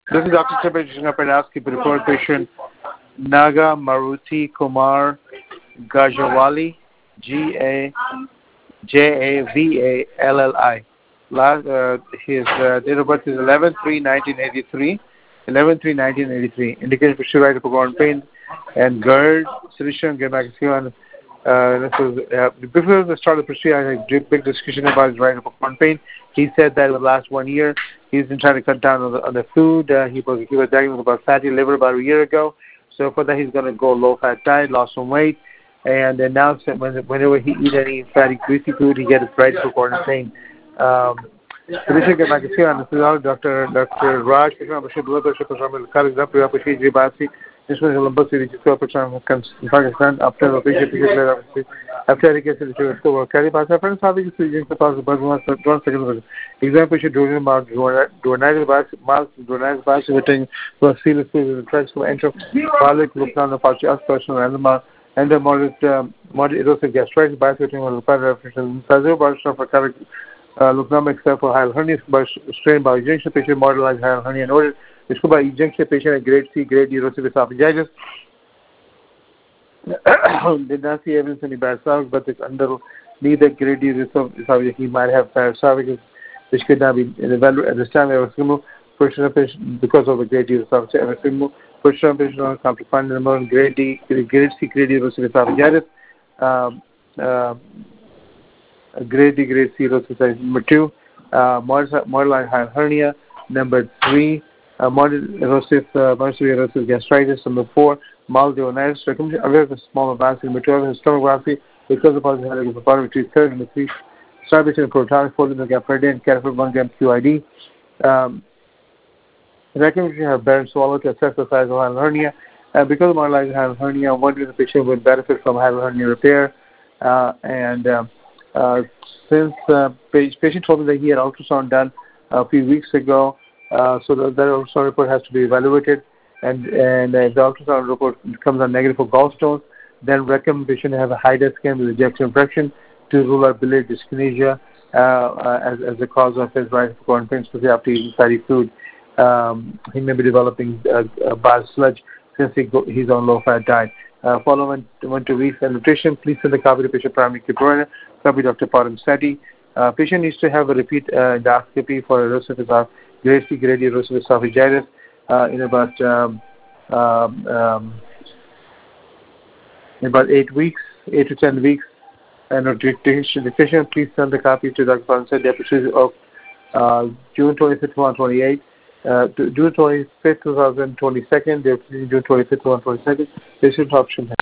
This is Dr. Chandra Pranowski, the report patient Naga Maruti Kumar Gajawali, Gajavali. His date of birth is 11/3/1983. 11/3/1983. Indication for right upper pain and GERD, solution, Gemaxion. Before the start of the procedure, I had a big discussion about his right upper pain. He said that in the last 1 year, he's been trying to cut down on the food. He was diagnosed about fatty liver about a year ago. So for that, he's going to go low-fat diet, lost some weight. And then now, whenever he eats any fatty, greasy food, he gets right upper pain. Dr. Raj, जिसमें लंबा से जिसको Pakistan after the application to carry pass friends have the pass one second example should do mark donate pass waiting for serious tracks to enter public look down the party as personal and the moderate erosive gastritis biting or refrigeration for look down except for high hernia by strain by injection patient model like high hernia noted. इसको by injection patient a grade C, grade erosive esophagitis. Did not see evidence any bad cells, but it's underneath the grade erosive esophagitis. He might have esophagus, which could not be evaluated at this time. There was removed patient because of the grade erosive esophagitis. Patient on come to find the more grade D, grade C, grade erosive esophagitis. Grade D, grade C erosive esophagitis. Number 2, borderline hernia. Number 3. Moderate erosive gastritis. Number 4, mild duodenitis. Recommendation aware of small advance in material stomachography because of possibility of a between 3rd. Number 3, starvation of protonic 4 mg per day and Cataford 1 gram QID. Recommendation have barren swallow to assess the size of hiatal hernia. Because of mild hiatal hernia, one the patient would benefit from hiatal hernia repair. Since patient told me that he had ultrasound done a few weeks ago, so that ultrasound report has to be evaluated, and if the ultrasound report comes out negative for gallstones, then recommendation to have a high scan with ejection fraction to rule out biliary dyskinesia as the cause of his right upper pain, especially after eating fatty food. He may be developing bile sludge since he's on low-fat diet. Follow one to read and nutrition. Please send a copy to patient primary care provider. Copy Dr. Param Sethi. Patient needs to have a repeat endoscopy for erosive grade C, grade erosive esophagitis in about 8 weeks, 8 to 10 weeks. And nutrition, please send the copy to Dr. Param Sethi. Episode of June 25th, 2028. June 25th, 2022. June 25th, 2022. Patient option.